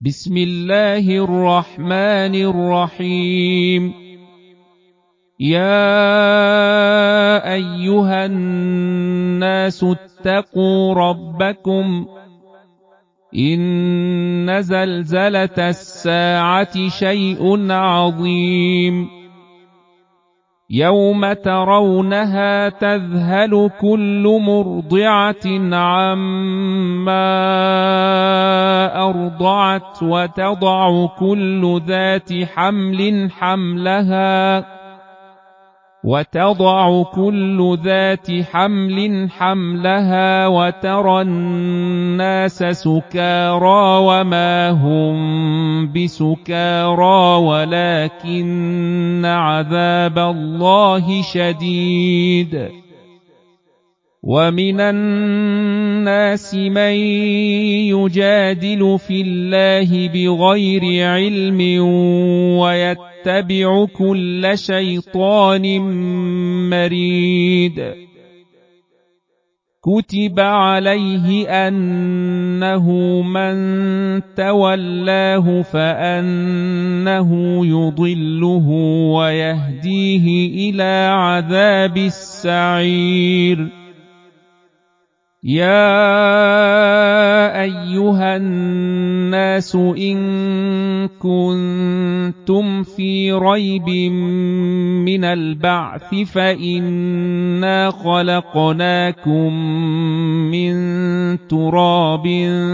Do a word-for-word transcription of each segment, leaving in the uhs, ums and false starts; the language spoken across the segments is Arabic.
بسم الله الرحمن الرحيم. يا أيها الناس اتقوا ربكم، إن زلزلة الساعة شيء عظيم، يوم ترونها تذهل كل مرضعة عما أرضعت وتضع كل ذات حمل حملها وتضع كل ذات حمل حملها وترى الناس سكارى وما هم بسكارى ولكن عذاب الله شديد. ومن الناس من يجادل في الله بغير علم ويتبع كل شيطان مريد. كتب عليه أنه من تولاه فأنه يضله ويهديه إلى عذاب السعير. يا أيها الناس إن كنتم في ريب من البعث فإنا خلقناكم من تراب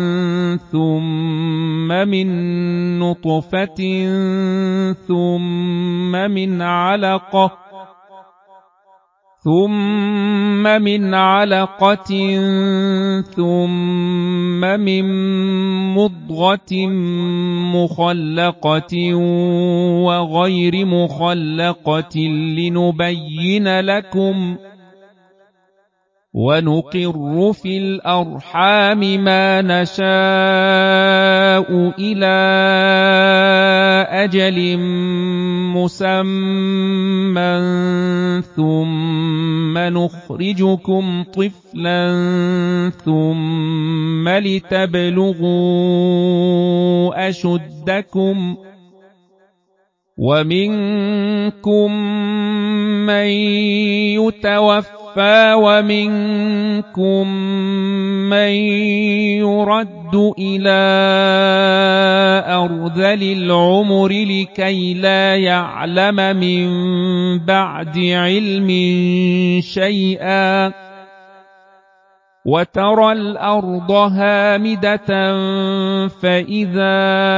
ثم من نطفة ثم من علقة ثم من علقة ثم من مضغة مخلقة وغير مخلقة لنبين لكم، ونقر في الأرحام ما نشاء إلى أجل مسمى ثم نخرجكم طفلا ثم لتبلغوا أشدكم، ومنكم من يتوفى ومنكم من يرد إلى أرذل العمر لكي لا يعلم من بعد علم شيئا. وترى الأرض هامدة فإذا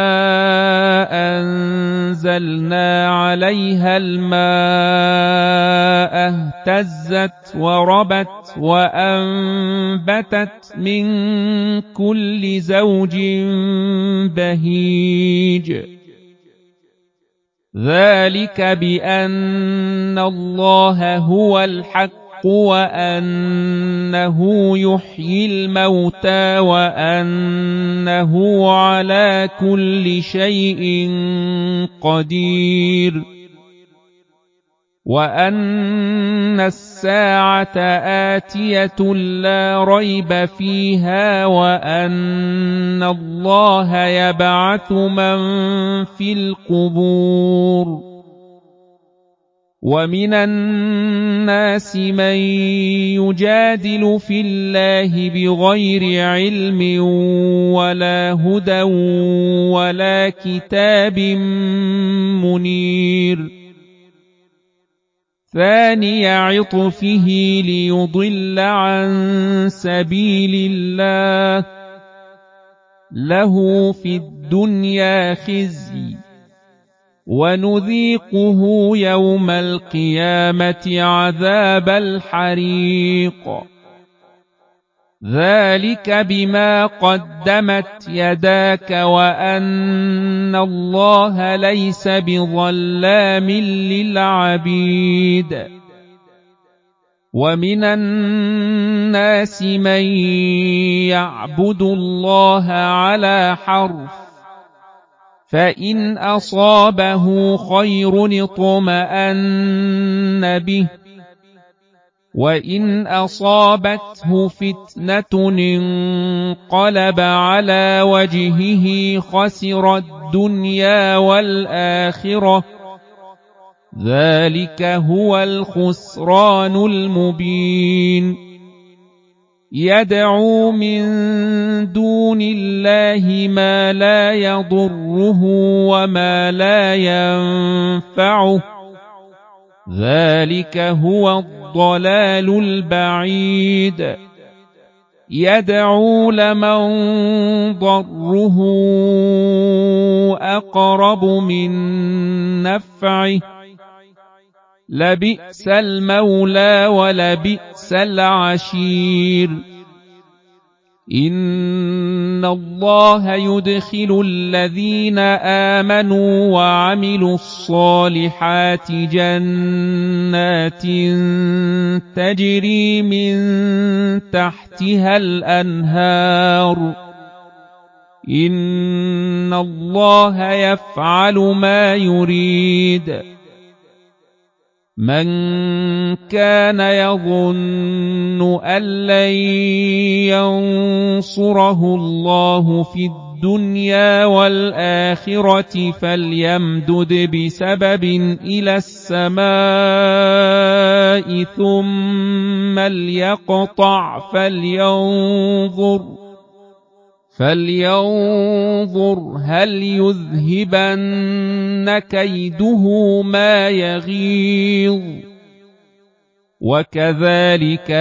أنزلنا عليها الماء اهتزت وربت وأنبتت من كل زوج بهيج. ذلك بأن الله هو الحق وأنه يحيي الموتى وأنه على كل شيء قدير، وأن الساعة آتية لا ريب فيها، وأن الله يبعث من في القبور. ومن الناس من يجادل في الله بغير علم ولا هدى ولا كتاب منير. ثاني عطفه ليضل عن سبيل الله، له في الدنيا خزي ونذيقه يوم القيامة عذاب الحريق. ذلك بما قدمت يداك وأن الله ليس بظلام للعبيد. ومن الناس من يعبد الله على حرف، فإن أصابه خير اطمأن به وإن أصابته فتنة انقلب على وجهه خسر الدنيا والآخرة ذلك هو الخسران المبين يدعو من دون الله ما لا يضره وما لا ينفعه ذلك هو الضلال البعيد يدعو لمن ضره أقرب من نفعه لبئس المولى ولبئس العشير إن الله يدخل الذين آمنوا وعملوا الصالحات جنات تجري من تحتها الأنهار إن الله يفعل ما يريد من كان يظن أن لن ينصره الله في الدنيا والآخرة فليمدد بسبب إلى السماء ثم ليقطع فلينظر فلينظر هل يذهبن كيده ما يغيظ وكذلك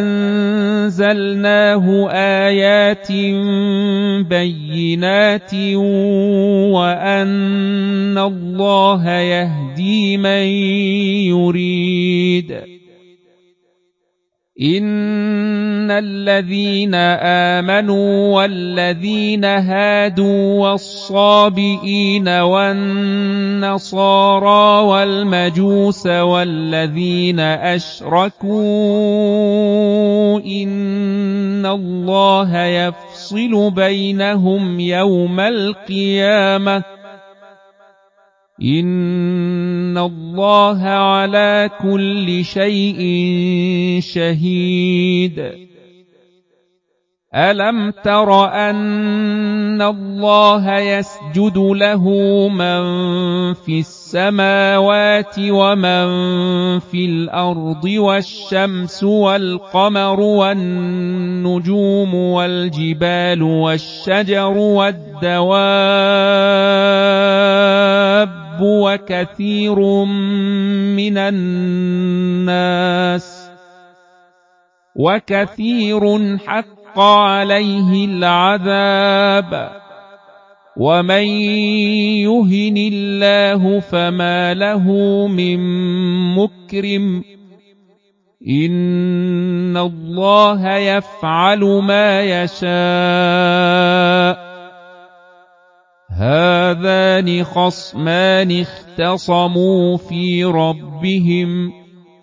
أنزلناه آيات بينات وأن الله يهدي من يريد إن الذين آمنوا والذين هادوا والصابئين والنصارى والمجوس والذين أشركوا إن الله يفصل بينهم يوم القيامة إن الله على كل شيء شهيد ألم تر أن الله يسجد له من في السماوات ومن في الأرض والشمس والقمر والنجوم والجبال والشجر والدواب وكثير من الناس وكثير حق عليه العذاب ومن يهن الله فما له من مكرم إن الله يفعل ما يشاء هذان خصمان اختصموا في ربهم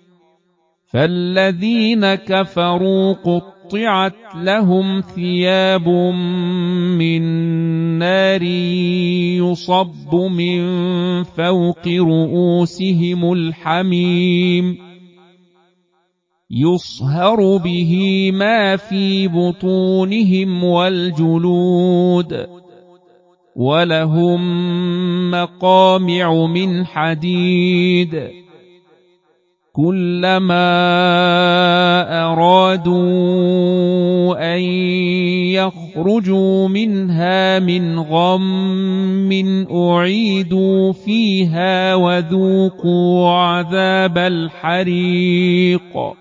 فالذين كفروا قطعت لهم ثياب من نار يصب من فوق رؤوسهم الحميم يصهر به ما في بطونهم والجلود ولهم مقامع من حديد كلما أرادوا أن يخرجوا منها من غم أعيدوا فيها وذوقوا عذاب الحريق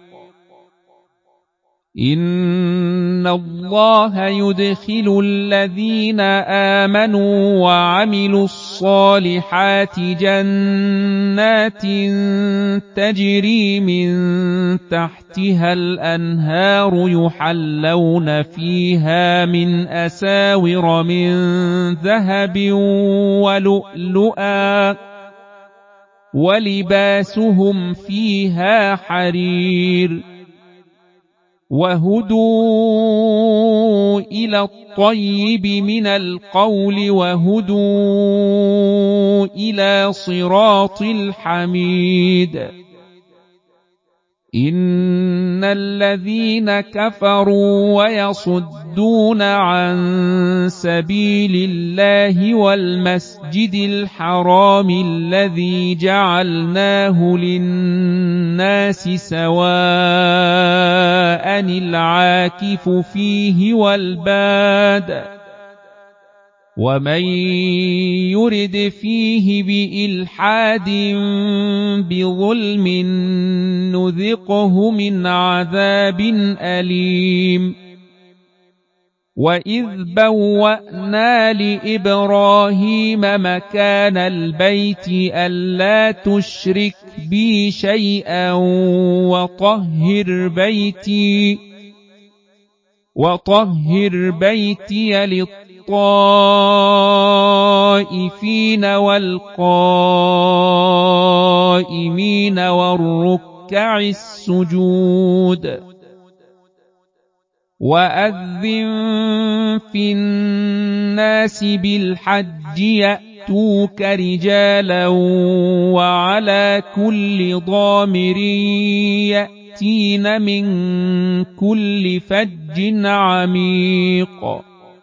إن الله يدخل الذين آمنوا وعملوا الصالحات جنات تجري من تحتها الأنهار يحلون فيها من أساور من ذهب ولؤلؤا ولباسهم فيها حرير وهدوا إلى الطيب من القول وهدوا إلى صراط الحميد إن الذين كفروا ويصدون عن سبيل الله والمسجد الحرام الذي جعلناه للناس سواء العاكف فيه والباد ومن يرد فيه بإلحاد بظلم نذقه من عذاب أليم وإذ بوأنا لإبراهيم مكان البيت ألا تشرك بي شيئا وطهر بيتي وطهر بيتي للطائفين والقائمين والركع السجود وأذن في الناس بالحج يأتوك رجالا وعلى كل ضامر يأتين من كل فج عميق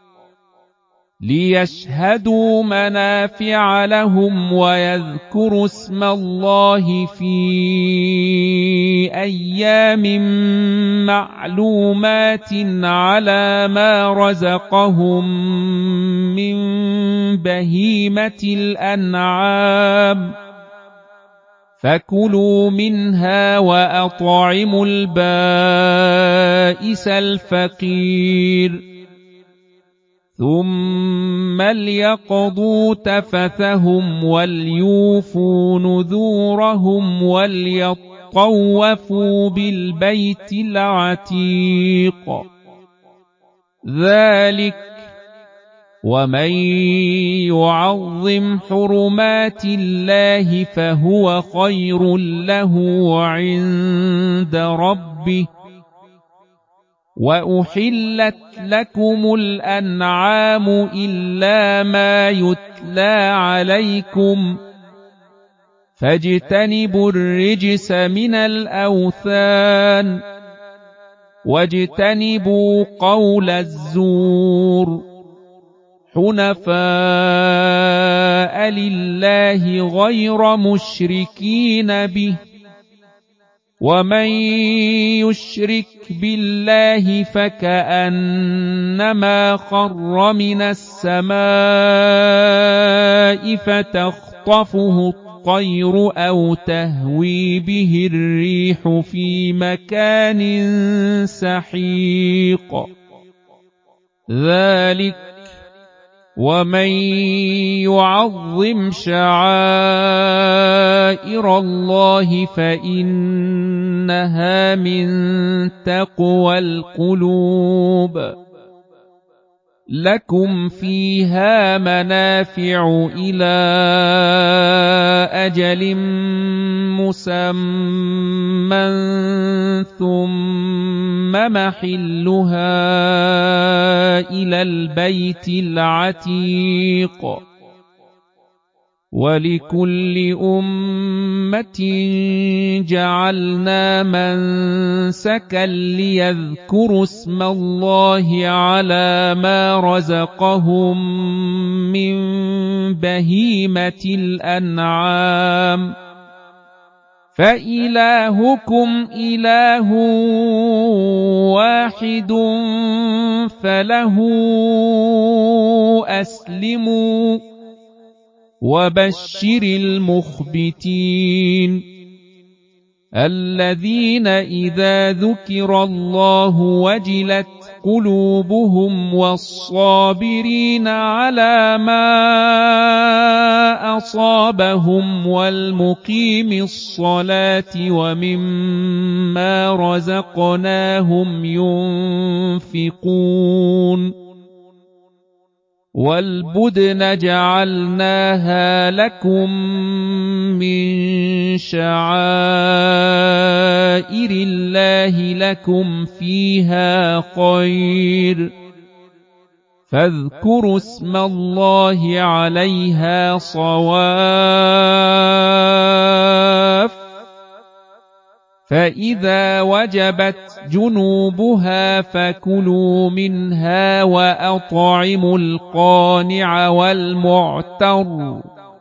ليشهدوا منافع لهم ويذكروا اسم الله في أيام معلومات على ما رزقهم من بهيمة الأنعام فكلوا منها وأطعموا البائس الفقير ثم ليقضوا تفثهم وليوفوا نذورهم وليطوفوا بالبيت العتيق ذلك ومن يعظم حرمات الله فهو خير له عند ربه وأحلت لكم الأنعام إلا ما يتلى عليكم فاجتنبوا الرجس من الأوثان واجتنبوا قول الزور حنفاء لله غير مشركين به ومن يشرك بالله فكأنما خر من السماء فتخطفه الطير أو تهوي به الريح في مكان سحيق ذلك ومن يعظم شعائر الله فإنها من تقوى القلوب لكم فيها منافع إلى أجل مسمى ثم محلها إلى البيت العتيق ولكل أمة جعلنا منسكا ليذكروا اسم الله على ما رزقهم من بهيمة الأنعام فإلهكم إله واحد فله أسلموا وبشر المخبتين الذين إذا ذكر الله وجلت قلوبهم والصابرين على ما أصابهم والمقيم الصلاة ومما رزقناهم ينفقون والبدن جعلناها لكم من شعائر الله لكم فيها خير فاذكروا اسم الله عليها صواف فإذا وجبت جنوبها فكلوا منها وأطعموا القانع والمعتر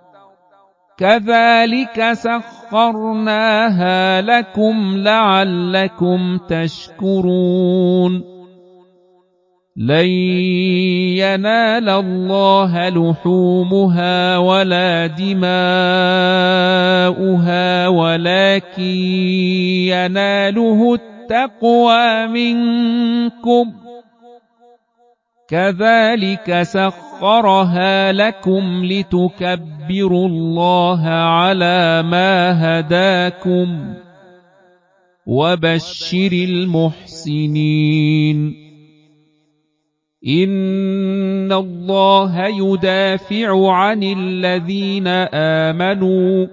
كذلك سخرناها لكم لعلكم تشكرون لن ينال الله لحومها ولا دماؤها ولكن يناله التقوى منكم كذلك سخرها لكم لتكبروا الله على ما هداكم وبشر المحسنين إن الله يدافع عن الذين آمنوا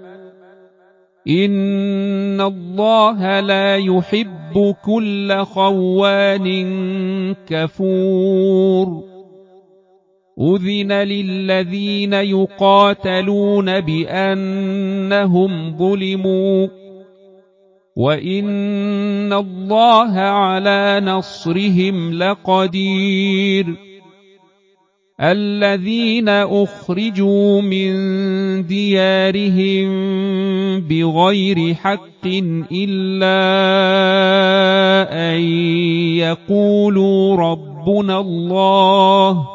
إن الله لا يحب كل خوان كفور أذن للذين يقاتلون بأنهم ظلموا وإن الله على نصرهم لقدير الذين أخرجوا من ديارهم بغير حق إلا أن يقولوا ربنا الله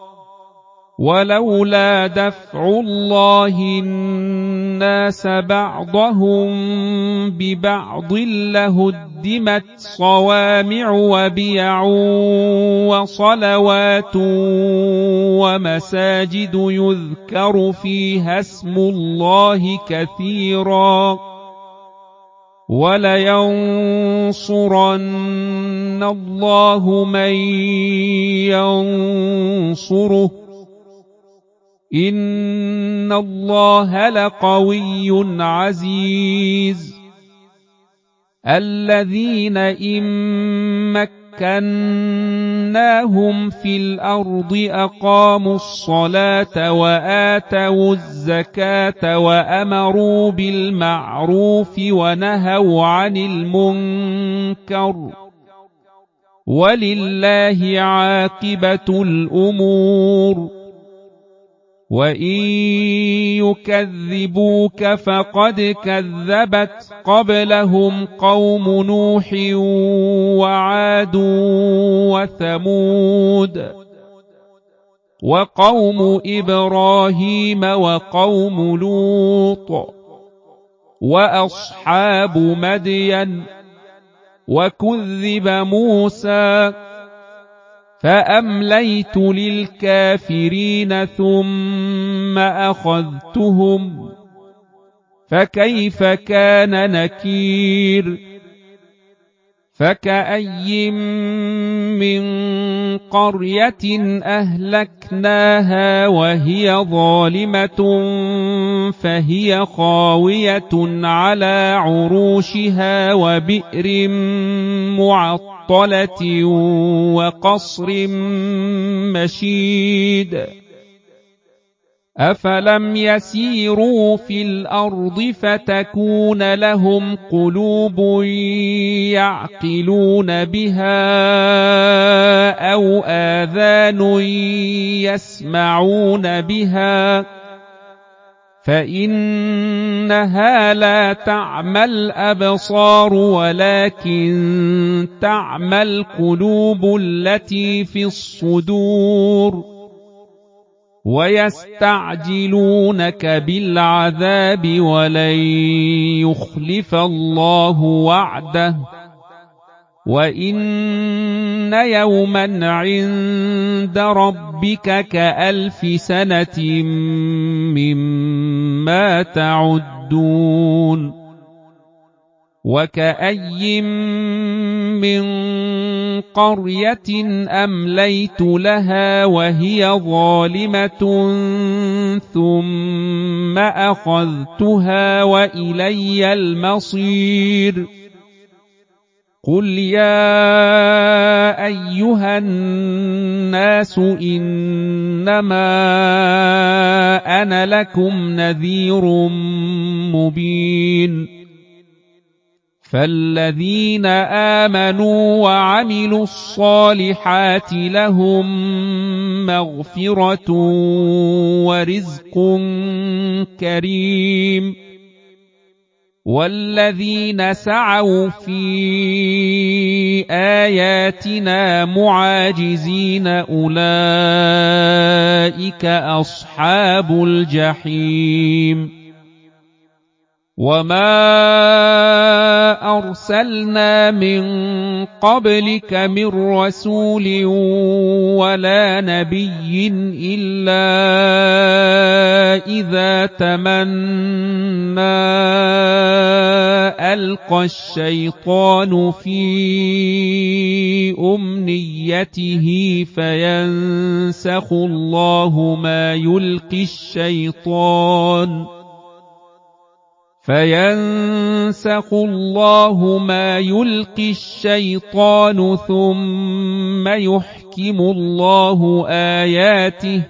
ولولا دفع الله الناس بعضهم ببعض لهدمت صوامع وبيع وصلوات ومساجد يذكر فيها اسم الله كثيرا ولينصرن الله من ينصره إن الله لقوي عزيز الذين إن مكناهم في الأرض أقاموا الصلاة وآتوا الزكاة وأمروا بالمعروف ونهوا عن المنكر ولله عاقبة الأمور وإن يكذبوك فقد كذبت قبلهم قوم نوح وعاد وثمود وقوم إبراهيم وقوم لوط وأصحاب مدين وكذب موسى فأمليت للكافرين ثم أخذتهم فكيف كان نكير فكأي من قرية أهلكناها وهي ظالمة فهي خاوية على عروشها وبئر معطلة وقصر مشيد أفلم يسيروا في الأرض فتكون لهم قلوب يعقلون بها أو آذان يسمعون بها فإنها لا تعمى الأبصار ولكن تعمى القلوب التي في الصدور ويستعجلونك بالعذاب ولن يخلف الله وعده وإن يوما عند ربك كألف سنة مما تعدون وكأي من قرية أمليت لها وهي ظالمة ثم أخذتها وإلي المصير قل يا أيها الناس إنما أنا لكم نذير مبين فالذين آمنوا وعملوا الصالحات لهم مغفرة ورزق كريم والذين سعوا في آياتنا معاجزين أولئك أصحاب الجحيم وما أرسلنا من قبلك من رسول ولا نبي إلا إذا تمنى ألقى الشيطان في أمنيته فينسخ الله ما يلقي الشيطان فينسخ الله ما يلقي الشيطان ثم يحكم الله آياته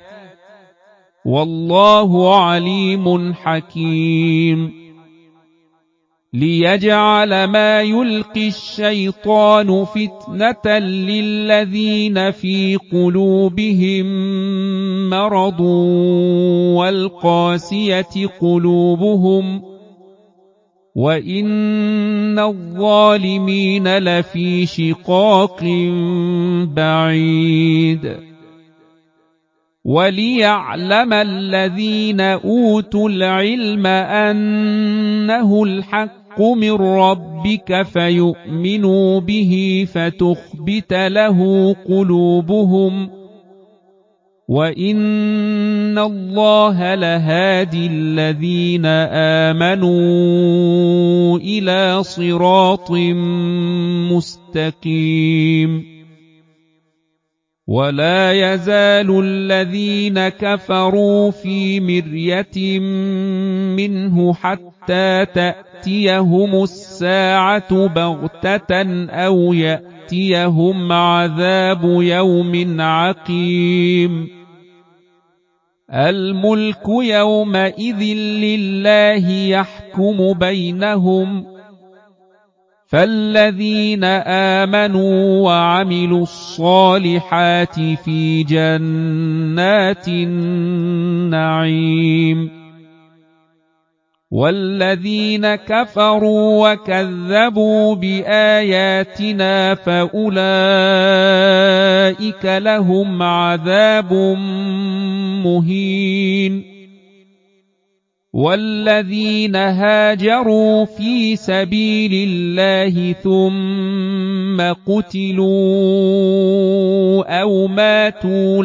والله عليم حكيم ليجعل ما يلقي الشيطان فتنة للذين في قلوبهم مرض والقاسية قلوبهم وإن الظالمين لفي شقاق بعيد وليعلم الذين أوتوا العلم أنه الحق من ربك فيؤمنوا به فتخبت له قلوبهم وإن الله لهادي الذين آمنوا إلى صراط مستقيم ولا يزال الذين كفروا في مرية منه حتى تأتيهم الساعة بغتة أو يأتيهم عذاب يوم عقيم الملك يومئذ لله يحكم بينهم فالذين آمنوا وعملوا الصالحات في جنات النعيم والذين كفروا وكذبوا بآياتنا فأولئك لهم عذاب مهين والذين هاجروا في سبيل الله ثم قتلوا أو ماتوا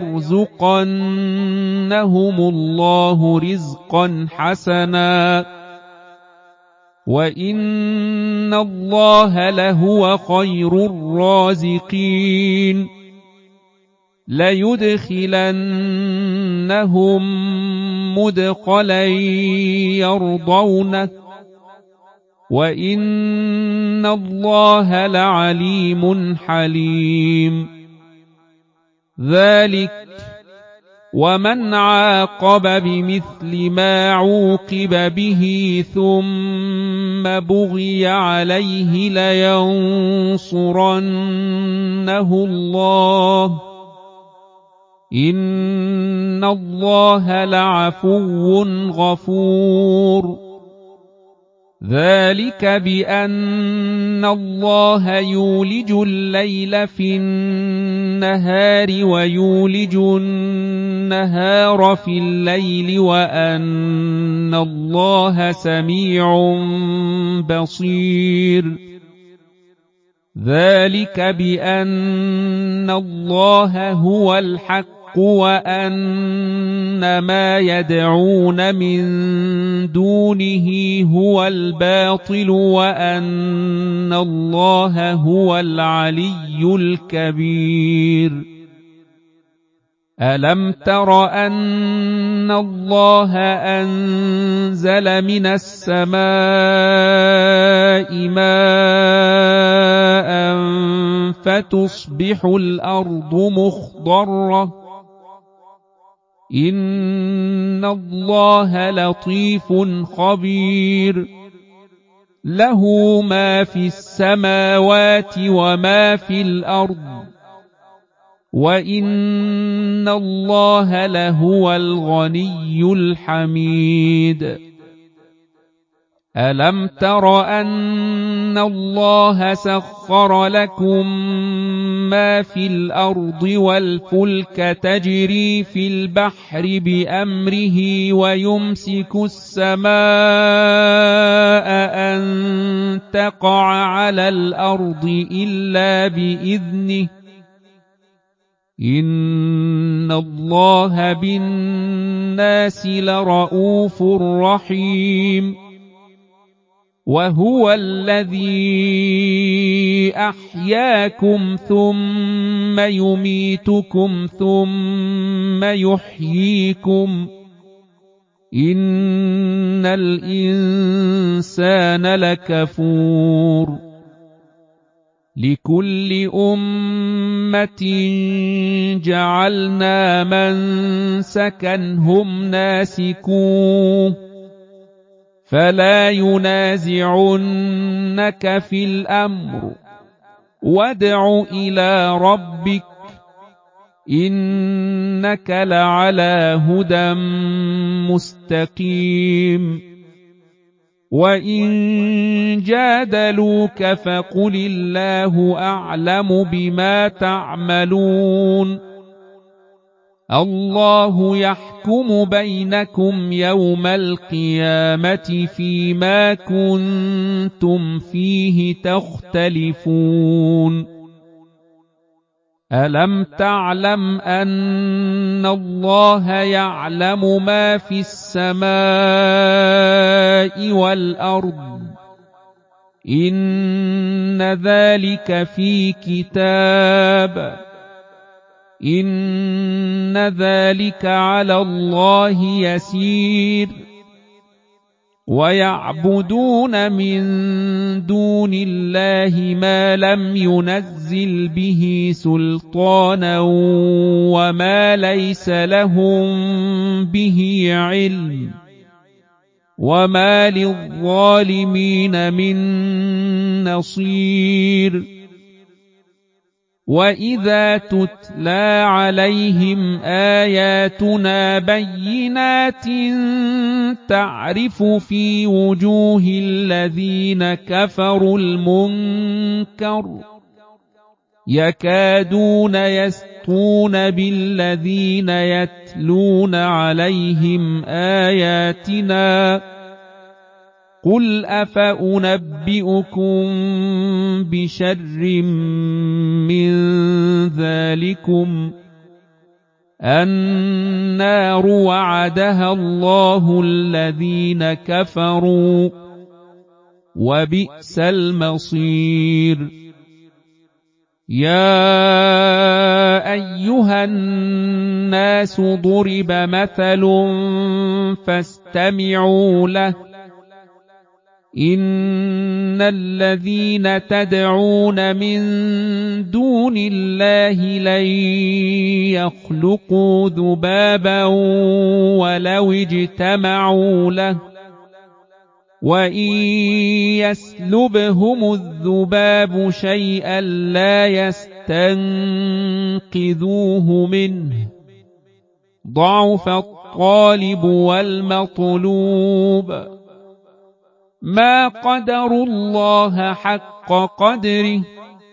ليرزقنهم الله رزقا حسنا وإن الله لهو خير الرازقين ليدخلنهم مدخلا يرضونه وإن الله لعليم حليم ذلك ومن عاقب بمثل ما عوقب به ثم بغي عليه لينصرنه الله إن الله لعفو غفور ذلك بأن الله يولج الليل في النهار ويولج النهار في الليل وأن الله سميع بصير ذلك بأن الله هو الحق وأن ما يدعون من دونه هو الباطل وأن الله هو العلي الكبير ألم تر أن الله أنزل من السماء ماء فتصبح الأرض مخضرة إن الله لطيف خبير له ما في السماوات وما في الأرض وإن الله لهو الغني الحميد ألم تر أن الله سخر لكم ما في الأرض والفلك تجري في البحر بأمره ويمسك السماء أن تقع على الأرض إلا بإذنه إن الله بالناس لرءوف رحيم وهو الذي أحياكم ثم يميتكم ثم يحييكم إن الإنسان لكفور لكل أمة جعلنا منسكا هم ناسكوه فلا ينازعنك في الأمر وادع إلى ربك إنك لعلى هدى مستقيم وإن جادلوك فقل الله أعلم بما تعملون الله يحكم بينكم يوم القيامة فيما كنتم فيه تختلفون ألم تعلم أن الله يعلم ما في السماء والأرض إن ذلك في كتاب إن ذلك على الله يسير ويعبدون من دون الله ما لم ينزل به سلطانا وما ليس لهم به علم وما للظالمين من نصير وإذا تتلى عليهم آياتنا بينات تعرف في وجوه الذين كفروا المنكر يكادون يسطون بالذين يتلون عليهم آياتنا قل أفأنبئكم بشر من ذلكم النار وعدها الله الذين كفروا وبئس المصير يا أيها الناس ضرب مثل فاستمعوا له إن الذين تدعون من دون الله لن يخلقوا ذبابا ولو اجتمعوا له وإن يسلبهم الذباب شيئا لا يستنقذوه منه ضعف الطالب والمطلوب ما قدروا الله حق قدره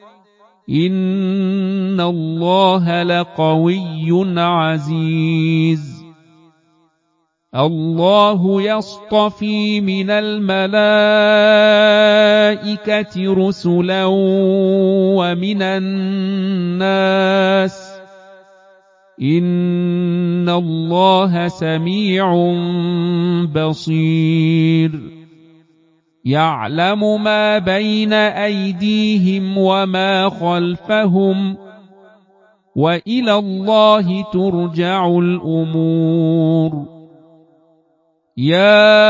إن الله لقوي عزيز الله يصطفي من الملائكة رسلا ومن الناس إن الله سميع بصير يعلم ما بين أيديهم وما خلفهم وإلى الله ترجع الأمور يا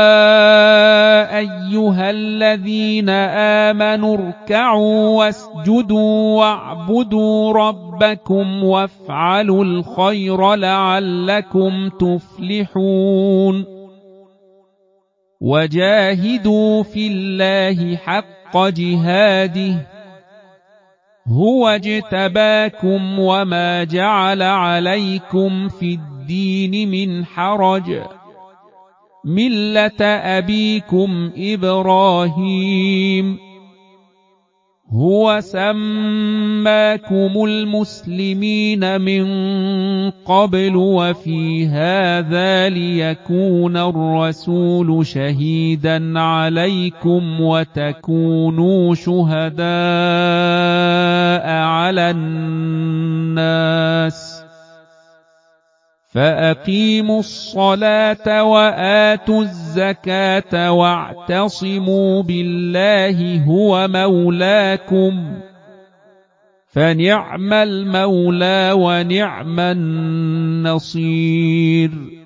أيها الذين آمنوا اركعوا واسجدوا واعبدوا ربكم وافعلوا الخير لعلكم تفلحون وجاهدوا في الله حق جهاده هو اجتباكم وما جعل عليكم في الدين من حرج ملة أبيكم إبراهيم هو سماكم المسلمين من قبل وفي هذا ليكون الرسول شهيدا عليكم وتكونوا شهداء على الناس فأقيموا الصلاة وآتوا الزكاة واعتصموا بالله هو مولاكم فنعم المولى ونعم النصير.